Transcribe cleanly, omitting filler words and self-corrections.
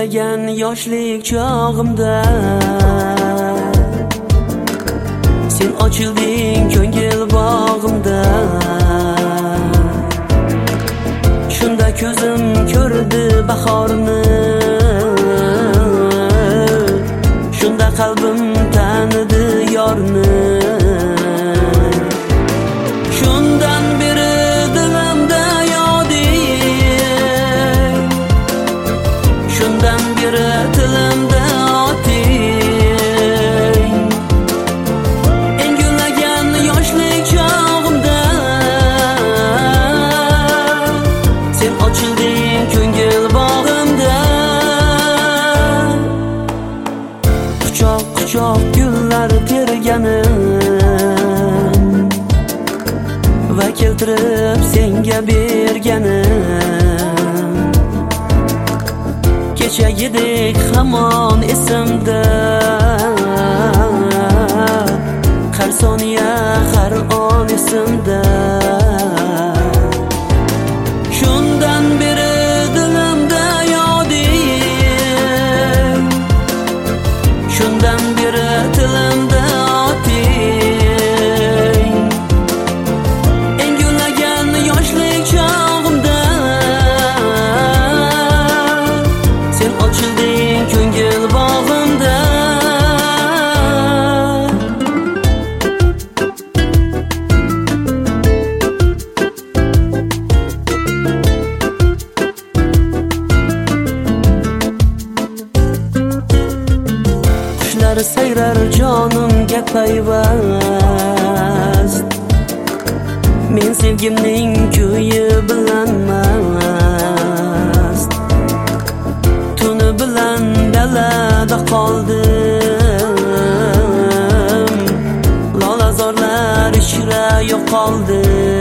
Gullagan yoshlik chog'imda sen ochilding ko'ngil bog'imda. Shunda ko'zim ko'rdi bahorni, shunda qalbim tanidi yorni. Shundan beri dilimda yoding, shundan beri tilimda oting. Eng gullagan yoshlik chog'imda sen ochilding ko'ngil bog'imda. Quchoq quchoq gullar terganim va keltirib senga berganim. Kechagidek hamon esimda, har soniya har on esimda. Shundan beri dilimda yoding, shundan beri tilimda oting. Eng gullagan yoshlik chog'imda sen ochilding ko'ngil bog'imda. Qushlar sayrar jonimga payvast, men sevgimning kuyi bilan mast. Tuni bilan dalada qoldim, lolazorlar ichra yo'qoldim.